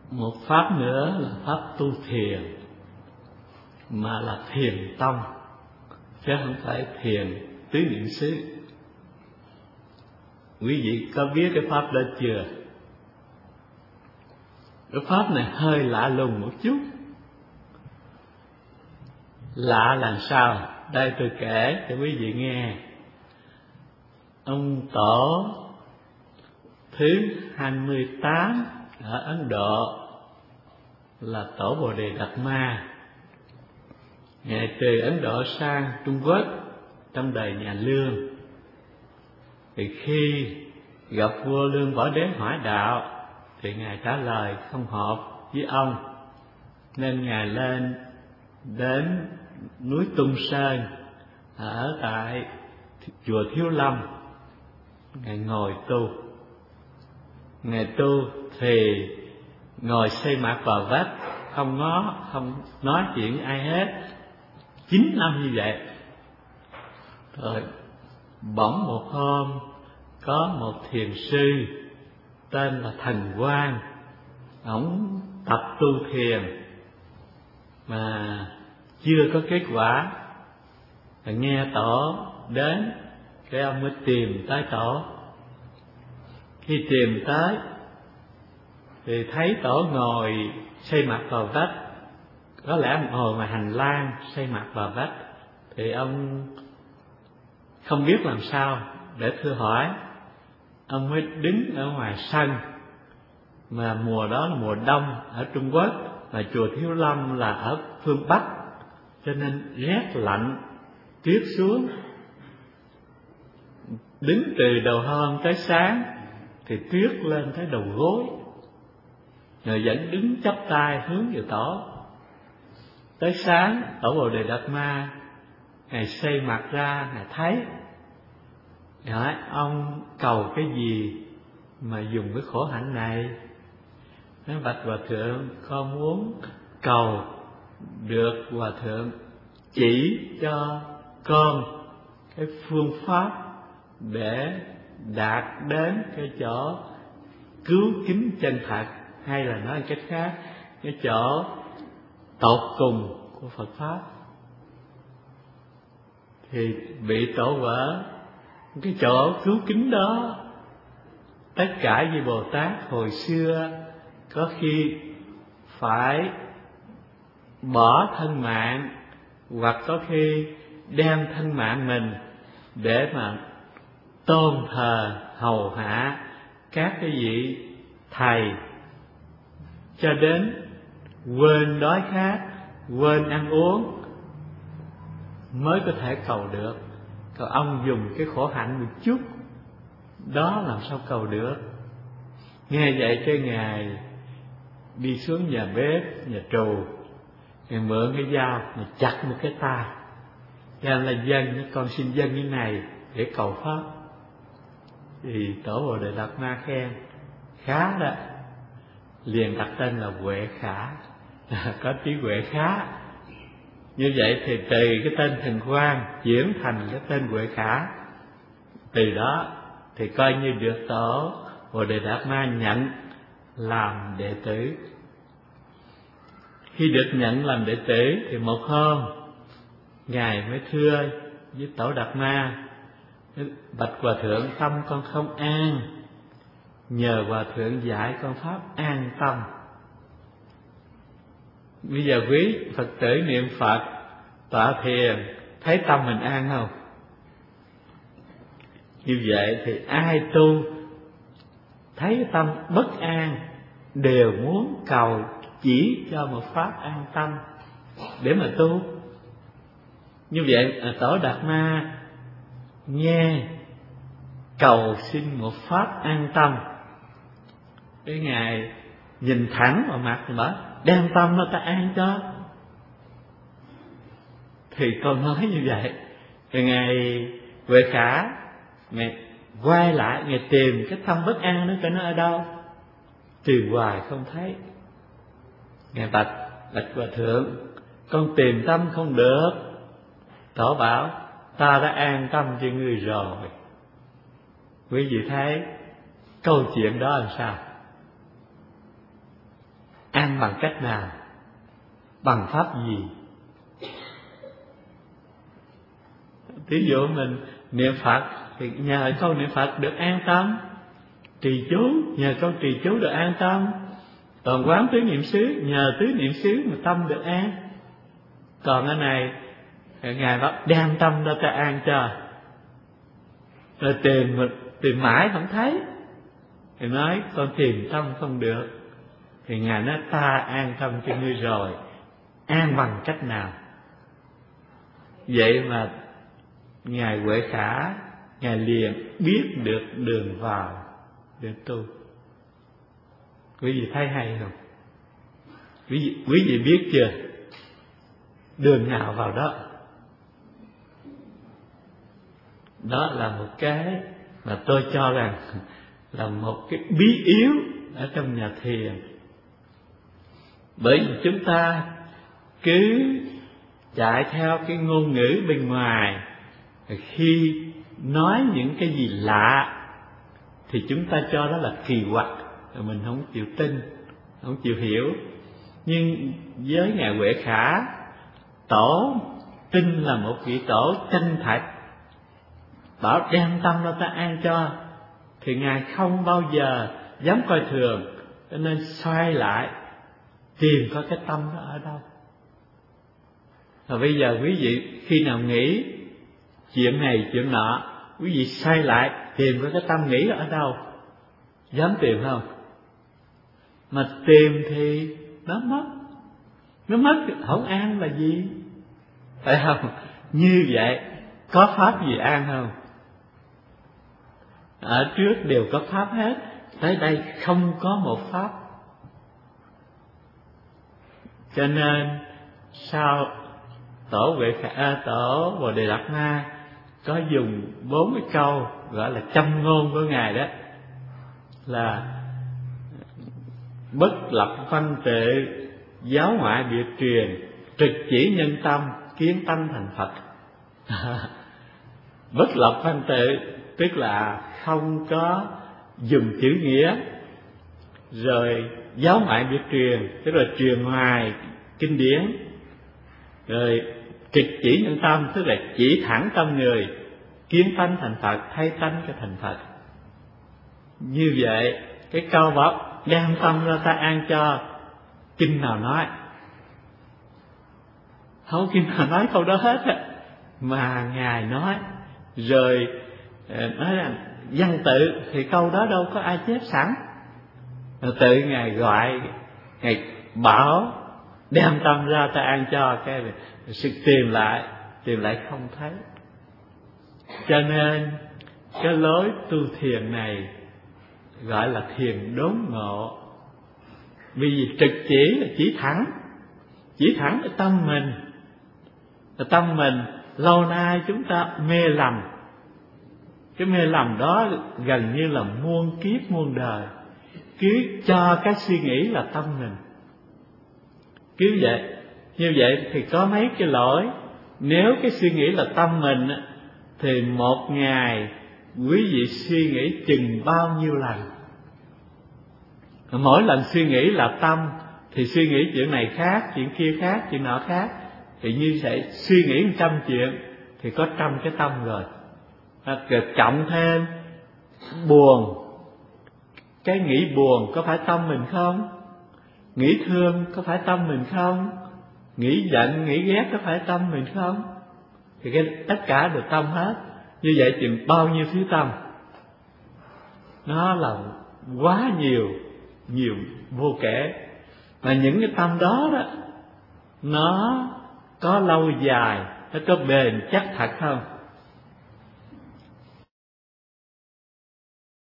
Một pháp nữa là pháp tu thiền, mà là thiền tông, chứ không phải thiền tứ niệm xứ. Quý vị có biết cái pháp đó chưa? Cái pháp này hơi lạ lùng một chút. Lạ làm sao? Đây tôi kể cho quý vị nghe. Ông tổ thứ 28 ở Ấn Độ là tổ Bồ Đề Đạt Ma. Ngài từ Ấn Độ sang Trung Quốc trong đời nhà Lương. Thì khi gặp vua Lương Võ Đế hỏi đạo thì Ngài trả lời không hợp với ông, nên Ngài lên đến núi Tung Sơn ở tại chùa Thiếu Lâm. Ngài ngồi tu. Ngài tu thì ngồi xây mặt vào vách, không nói chuyện với ai hết, 9 năm như vậy. Rồi bỗng một hôm có một thiền sư tên là Thần Quang, ổng tập tu thiền mà chưa có kết quả. Rồi nghe tổ đến, cái ông mới tìm tới tổ. Khi tìm tới thì thấy tổ ngồi xây mặt vào vách, có lẽ ngồi ngoài hành lang xây mặt vào vách. Thì ông không biết làm sao để thưa hỏi, ông mới đứng ở ngoài sân. Mà mùa đó là mùa đông ở Trung Quốc, và chùa Thiếu Lâm là ở phương Bắc, cho nên rét lạnh, tuyết xuống. Đứng từ đầu hôm tới sáng thì tuyết lên tới đầu gối, rồi vẫn đứng chắp tay hướng về tổ. Tới sáng, tổ Bồ Đề Đạt Ma Ngài xây mặt ra, Ngài thấy, Ngài hỏi ông cầu cái gì mà dùng cái khổ hạnh này? Nói bạch Hòa Thượng, con muốn cầu được Hòa Thượng chỉ cho con cái phương pháp để đạt đến cái chỗ cứu kính chân thật, hay là nói cách khác, cái chỗ tột cùng của Phật pháp. Thì bị tổ vỡ cái chỗ cứu kính đó. Tất cả vị Bồ Tát hồi xưa có khi phải bỏ thân mạng, hoặc có khi đem thân mạng mình để mà tôn thờ hầu hạ các cái vị thầy, cho đến quên đói khát, quên ăn uống mới có thể cầu được. Còn ông dùng cái khổ hạnh một chút đó làm sao cầu được? Nghe vậy cái Ngài đi xuống nhà bếp, nhà trù, Ngài mượn cái dao mà chặt một cái tay. Cho là dân, con xin dân như này để cầu pháp. Thì tổ Bồ Đề Đạt Ma khen khá đó, liền đặt tên là Huệ Khả. Có trí huệ khá. Như vậy thì từ cái tên Thần Quang chuyển thành cái tên Huệ Khả. Từ đó thì coi như được tổ Bồ Đề Đạt Ma nhận làm đệ tử. Khi được nhận làm đệ tử thì một hôm Ngài mới thưa với tổ Đạt Ma, bạch Hòa Thượng, tâm con không an, nhờ Hòa Thượng dạy con pháp an tâm. Bây giờ quý Phật tử niệm Phật, tọa thiền, thấy tâm mình an không? Như vậy thì ai tu thấy tâm bất an đều muốn cầu chỉ cho một pháp an tâm để mà tu. Như vậy tổ Đạt Ma nghe cầu xin một pháp an tâm, cái Ngài nhìn thẳng vào mặt mà bảo đem tâm nó ta an cho. Thì con nói như vậy, thì Ngài Huệ Khả Ngài quay lại, Ngài tìm cái tâm bất an đó cho nó ở đâu, tìm hoài không thấy. Ngài bạch Hòa Thượng, con tìm tâm không được. Tổ bảo ta đã an tâm cho ngươi rồi. Quý vị thấy câu chuyện đó làm sao? an bằng cách nào, bằng pháp gì? Ví dụ mình niệm Phật thì nhờ câu niệm Phật được an tâm, trì chú nhờ câu trì chú được an tâm, còn quán tứ niệm xứ nhờ tứ niệm xứ mà tâm được an. Còn cái này Ngài nói đem tâm ra ta an cho, rồi tìm mãi không thấy, thì nói con tìm tâm không được, thì Ngài nói ta an tâm cho ngươi rồi, an bằng cách nào? Vậy mà Ngài Huệ Khả, Ngài liền biết được đường vào để tu. Quý vị thấy hay không? Quý vị biết chưa? Đường nào vào đó? Đó là một cái mà tôi cho rằng là một cái bí yếu ở trong nhà thiền. Bởi vì chúng ta cứ chạy theo cái ngôn ngữ bên ngoài, khi nói những cái gì lạ thì chúng ta cho đó là kỳ quặc, rồi mình không chịu tin, không chịu hiểu. Nhưng với Ngài Huệ Khả, tổ tin là một vị tổ chân thật, bảo đem tâm ra ta an cho, thì Ngài không bao giờ dám coi thường, cho nên xoay lại tìm coi cái tâm đó ở đâu. Và bây giờ quý vị khi nào nghĩ chuyện này chuyện nọ, quý vị xoay lại tìm coi cái tâm nghĩ ở đâu. Dám tìm không? Mà tìm thì nó mất không an là gì? Phải không? Như vậy có pháp gì an không? Ở trước đều có pháp hết, tới đây không có một pháp. Cho nên sao tổ Bồ Đề Đạt Ma có dùng 4 cái câu gọi là châm ngôn của Ngài, đó là bất lập văn tệ, giáo ngoại biệt truyền, trực chỉ nhân tâm, kiến tánh thành Phật. Bất lập văn tệ tức là không có dùng chữ nghĩa, rồi giáo ngoại biệt truyền tức là truyền ngoài kinh điển, rồi trực chỉ nhân tâm tức là chỉ thẳng tâm người, kiến tánh thành Phật, thấy tánh cho thành Phật. Như vậy cái câu bảo đem tâm ra ta an cho, kinh nào nói? Không kinh nào nói câu đó hết á, mà Ngài nói. Rồi nói là văn tự thì câu đó đâu có ai chép sẵn, rồi tự Ngài gọi, Ngài bảo đem tâm ra ta an cho, cái sự tìm lại không thấy. Cho nên cái lối tu thiền này gọi là thiền đốn ngộ. Vì trực chỉ là chỉ thẳng cái tâm mình. Cái tâm mình lâu nay chúng ta mê lầm. Cái mê lầm đó gần như là muôn kiếp muôn đời, cứ cho cái suy nghĩ là tâm mình. Cứ vậy, như vậy thì có mấy cái lỗi. Nếu cái suy nghĩ là tâm mình thì một ngày quý vị suy nghĩ chừng bao nhiêu lần? Mỗi lần suy nghĩ là tâm thì suy nghĩ chuyện này khác, chuyện kia khác, chuyện nọ khác. Thì như vậy suy nghĩ 100 chuyện thì có 100 cái tâm rồi. Cộng thêm buồn, cái nghĩ buồn có phải tâm mình không? Nghĩ thương có phải tâm mình không? Nghĩ giận, nghĩ ghét có phải tâm mình không? Thì tất cả đều tâm hết. Như vậy thì bao nhiêu thứ tâm? Nó là quá nhiều vô kể. Mà những cái tâm đó đó, nó có lâu dài, nó có bền chắc thật không?